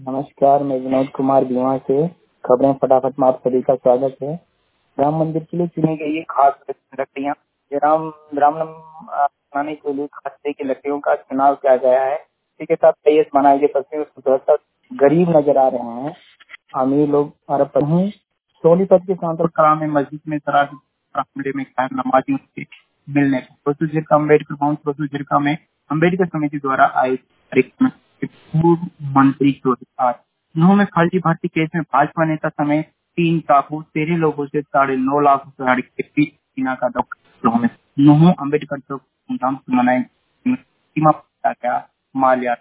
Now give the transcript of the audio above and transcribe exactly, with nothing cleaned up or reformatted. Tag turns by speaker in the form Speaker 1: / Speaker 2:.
Speaker 1: नमस्कार, मैं विनोद कुमार बीमा से खबरें फटाफट में आप सभी का स्वागत है। राम मंदिर के लिए चुनी गई ये खास लकड़ियाँ राम रामनवमी मनाने के लिए खास तरह की लकड़ियों का चुनाव किया गया है। इसी के साथ तेईस मनाए गए पश्चिमी सुदर्शक गरीब नजर आ रहे हैं, अमीर लोग अरब पर हैं। सोनीपत के सांसद कला में मस्जिद में शराब हमले में कायम नमाजियों से मिलने जिरका अम्बेडकर भवन जिरका में अम्बेडकर समिति द्वारा आयोजित पूर्व मंत्री गिरफ्तार। नौ में फर्जी भर्ती केस में भाजपा नेता समेत तीन काबू, तेरह लोगों से साढ़े नौ लाख रुपए के पीछे सीना का दौर। नौ अम्बेडकर चौक धूमधाम से मनाए सीमा क्या माल्या